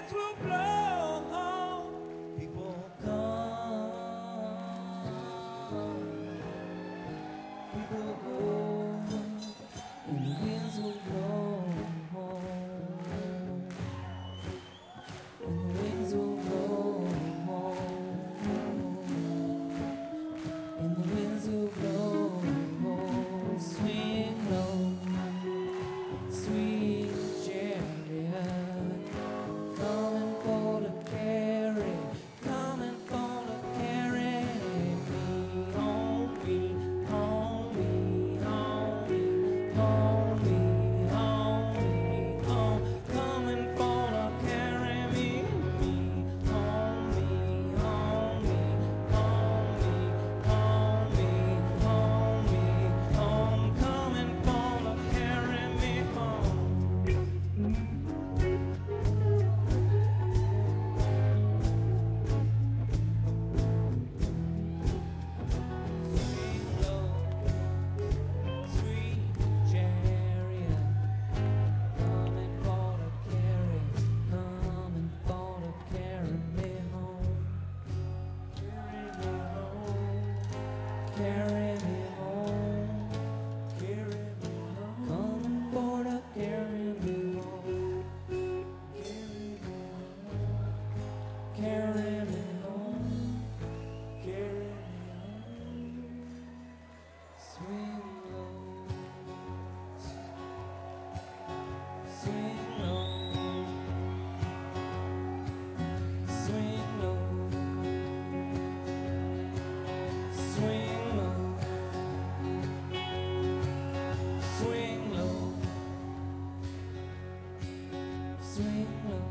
winds will blow, people come, people go, and the winds will blow, and the winds will blow, and the winds will blow. Swing low, sweet chariot, coming for to carry, coming for to carry me home, me, home, me, home, me, home, me, home, me, home, coming for to carry me home, me, home, me, home, me, home, me, home, me, home, coming for to carry me home. Swing low, sweet chariot, coming for to carry, coming for to carry me home. Carry me home, carry me home, coming for to carry me home. Carry me home, carry me home. Swing low, swing low, swing low, swing low, swing low, swing low,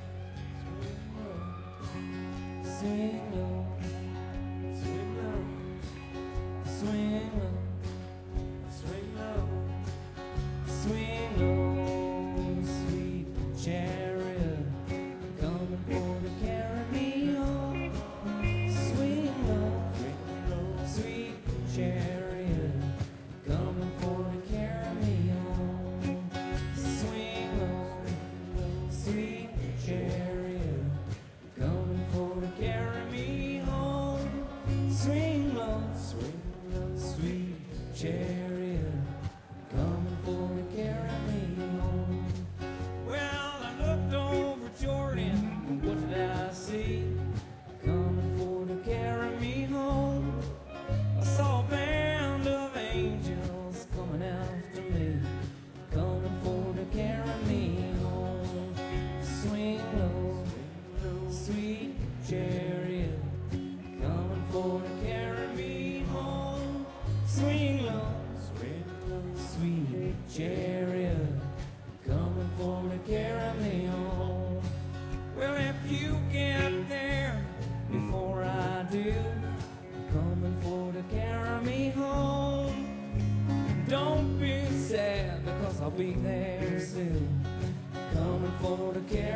swing low, swing low, swing low, swing low, swing low, sweet chariot, coming for to carry me home. Swing low, sweet chariot, coming for to carry me home. Swing low, sweet chariot, coming for to carry me home. Swing low, sweet chariot, coming for to carry me home. Well, I looked over Jordan, what did I see? Coming for to carry me home. I saw a band of angels coming after me, coming for to carry me home. Swing low, sweet chariot, coming for to carry me home. Swing low, sweet chariot, coming for to carry me home. Well, if you get there before I do, coming for to carry me home. Don't be sad because I'll be there soon, coming for to carry